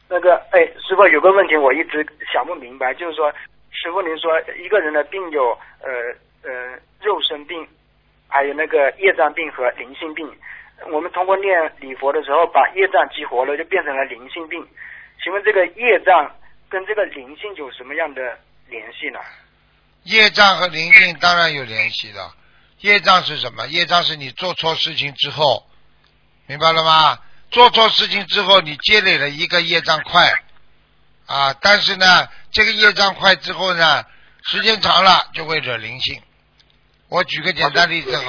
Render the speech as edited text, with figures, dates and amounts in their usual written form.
那个，哎，师傅有个问题我一直想不明白，就是说，师傅您说一个人的病有肉身病，还有那个业障病和灵性病。我们通过念礼佛的时候，把业障激活了，就变成了灵性病。请问这个业障跟这个灵性有什么样的联系呢？ 业障和灵性当然有联系的。业障是什么？业障是你做错事情之后，明白了吗？做错事情之后，你积累了一个业障块啊，但是呢，这个业障块之后呢，时间长了就会惹灵性。我举个简单例子。